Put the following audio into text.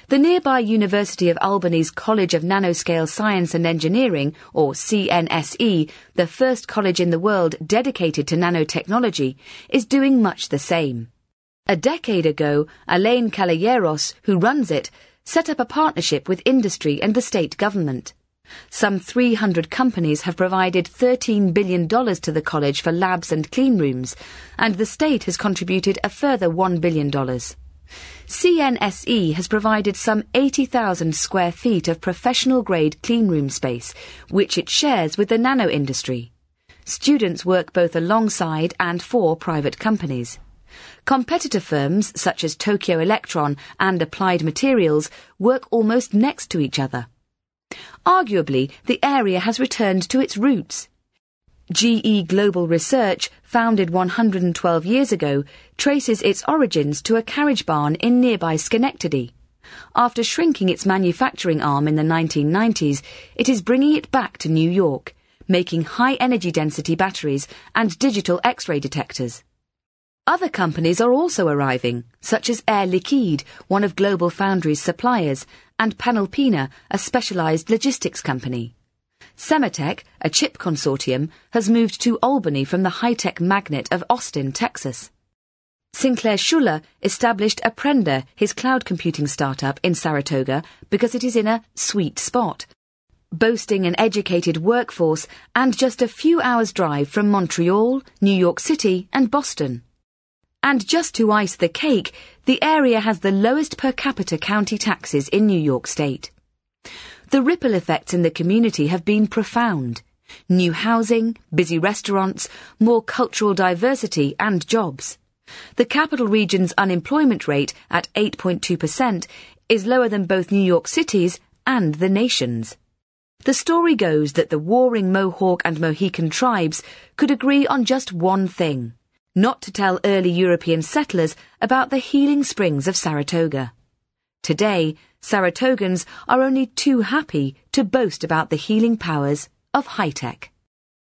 The nearby University of Albany's College of Nanoscale Science and Engineering, or CNSE, the first college in the world dedicated to nanotechnology, is doing much the same. A decade ago, Elaine Caballeros, who runs it, set up a partnership with industry and the state government. Some 300 companies have provided $13 billion to the college for labs and clean rooms, and the state has contributed a further $1 billion. CNSE has provided some 80,000 square feet of professional-grade cleanroom space, which it shares with the nano industry. Students work both alongside and for private companies. Competitor firms such as Tokyo Electron and Applied Materials work almost next to each other. Arguably, the area has returned to its roots. GE Global Research, founded 112 years ago, traces its origins to a carriage barn in nearby Schenectady. After shrinking its manufacturing arm in the 1990s, it is bringing it back to New York, making high-energy density batteries and digital X-ray detectors. Other companies are also arriving, such as Air Liquide, one of GlobalFoundries' suppliers, and Panalpina, a specialized logistics company. Sematech, a chip consortium, has moved to Albany from the high-tech magnet of Austin, Texas. Sinclair Schuller established Aprender, his cloud computing startup, in Saratoga because it is in a sweet spot, boasting an educated workforce and just a few hours' drive from Montreal, New York City, and Boston. And just to ice the cake, the area has the lowest per capita county taxes in New York State. The ripple effects in the community have been profound. New housing, busy restaurants, more cultural diversity and jobs. The capital region's unemployment rate at 8.2% is lower than both New York City's and the nation's. The story goes that the warring Mohawk and Mohican tribes could agree on just one thing: not to tell early European settlers about the healing springs of Saratoga. Today, Saratogans are only too happy to boast about the healing powers of high-tech.